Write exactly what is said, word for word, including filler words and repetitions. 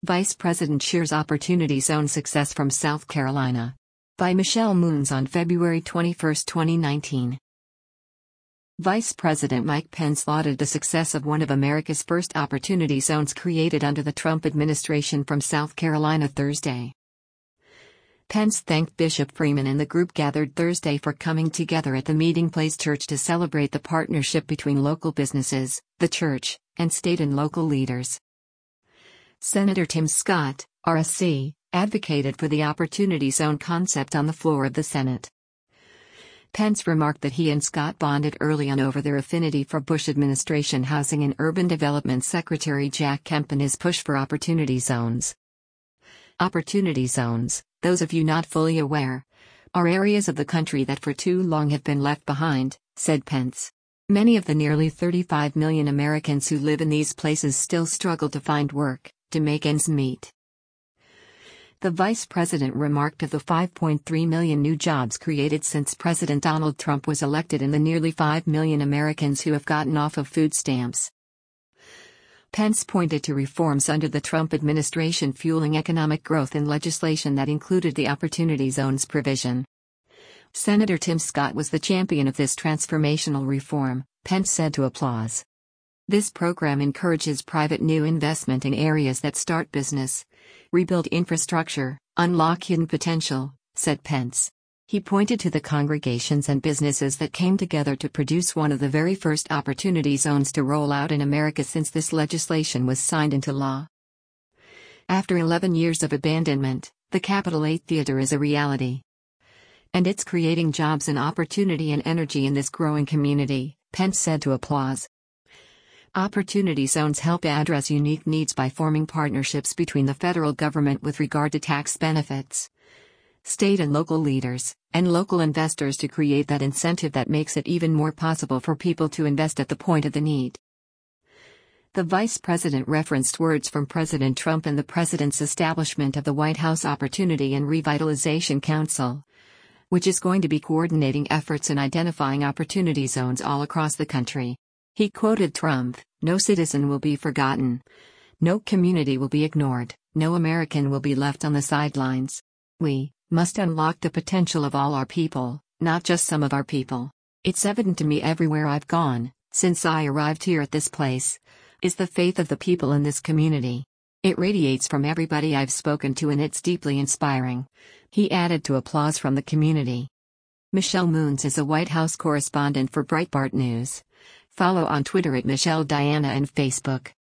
Vice President shares Opportunity Zone success from South Carolina. By Michelle Moons on February twenty-first, twenty nineteen. Vice President Mike Pence lauded the success of one of America's first Opportunity Zones created under the Trump administration from South Carolina Thursday. Pence thanked Bishop Freeman and the group gathered Thursday for coming together at the Meeting Place Church to celebrate the partnership between local businesses, the church, and state and local leaders. Senator Tim Scott, R S C, advocated for the Opportunity Zone concept on the floor of the Senate. Pence remarked that he and Scott bonded early on over their affinity for Bush administration Housing and Urban Development Secretary Jack Kemp and his push for Opportunity Zones. Opportunity zones, those of you not fully aware, are areas of the country that for too long have been left behind, said Pence. Many of the nearly thirty-five million Americans who live in these places still struggle to find work, to make ends meet. The vice president remarked of the five point three million new jobs created since President Donald Trump was elected and the nearly five million Americans who have gotten off of food stamps. Pence pointed to reforms under the Trump administration fueling economic growth in legislation that included the Opportunity Zones provision. Senator Tim Scott was the champion of this transformational reform, Pence said to Applause. This program encourages private new investment in areas that start business, rebuild infrastructure, unlock hidden potential, said Pence. He pointed to the congregations and businesses that came together to produce one of the very first Opportunity Zones to roll out in America since this legislation was signed into law. After eleven years of abandonment, the Capitol eight Theater is a reality. And it's creating jobs and opportunity and energy in this growing community, Pence said to Applause. Opportunity Zones help address unique needs by forming partnerships between the federal government with regard to tax benefits, state and local leaders, and local investors to create that incentive that makes it even more possible for people to invest at the point of the need. The vice president referenced words from President Trump and the president's establishment of the White House Opportunity and Revitalization Council, which is going to be coordinating efforts in identifying opportunity zones all across the country. He quoted Trump, "No citizen will be forgotten. No community will be ignored. No American will be left on the sidelines. We must unlock the potential of all our people, not just some of our people. It's evident to me everywhere I've gone, since I arrived here at this place, is the faith of the people in this community. It radiates from everybody I've spoken to and it's deeply inspiring," he added to applause from the community. Michelle Moons is a White House correspondent for Breitbart News. Follow on Twitter at Michelle Diana and Facebook.